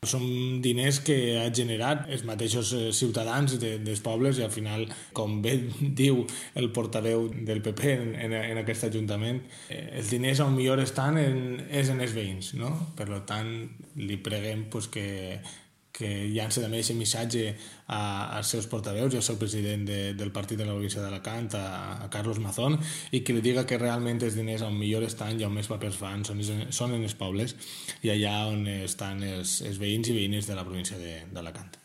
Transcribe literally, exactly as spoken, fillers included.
Són diners que ha generat els mateixos ciutadans de, dels pobles i al final, com bé diu el portaveu del P P en, en, en aquest ajuntament, eh, els diners on millor estan en, és en els veïns, no? Per tant, li preguem pues, que, que llanci també aquest missatge a, als seus portaveus i al seu president de, del partit de la província d'Alacant, a, a Carlos Mazón, i que li diga que realment els diners on millor estan i on més papers fan són, són en els pobles i allà on estan els, els veïns i veïnes de la província d'Alacant.